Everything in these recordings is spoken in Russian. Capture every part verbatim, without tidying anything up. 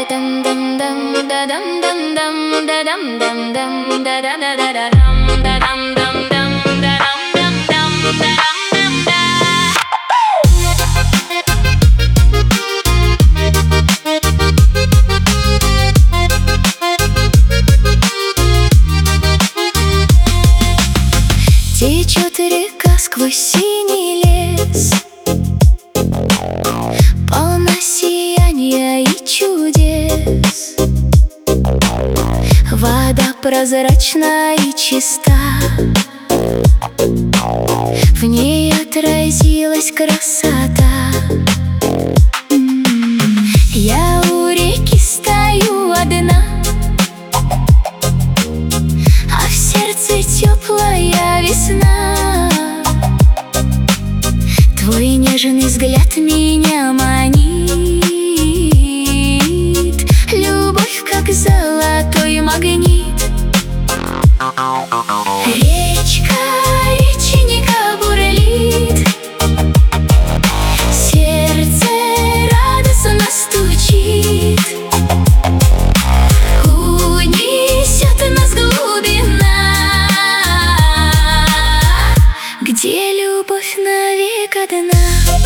Течет река сквозь синий лес, полна сияния и чудес. Вода прозрачна и чиста, в ней отразилась красота. Я у реки стою одна, а в сердце теплая весна. Твой нежный взгляд меня манит, любовь как золотой магнит. Речка, реченька бурлит, сердце радостно стучит. Унесет нас глубина, где любовь навек одна.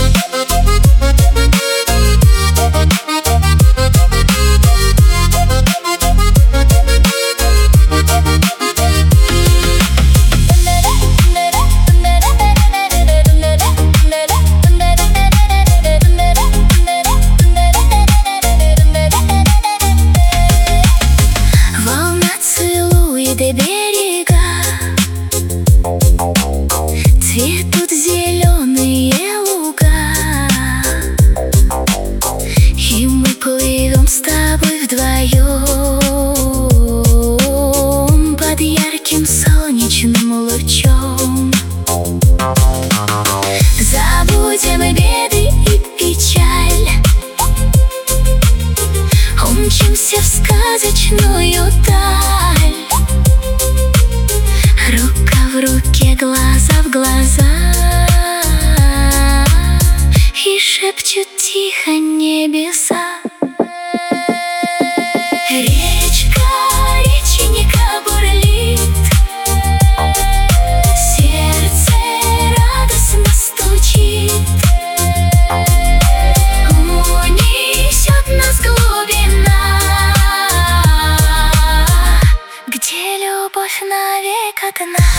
Берега цветут зеленые луга, и мы плывем с тобой вдвоем под ярким солнечным лучом. Забудем беды и печаль, умчимся в сказочную даль. Рука в руке, глаза в глаза, и шепчут тихо небеса. Речка, реченька бурлит, сердце радостно стучит. Унесет нас глубина, где любовь навек одна.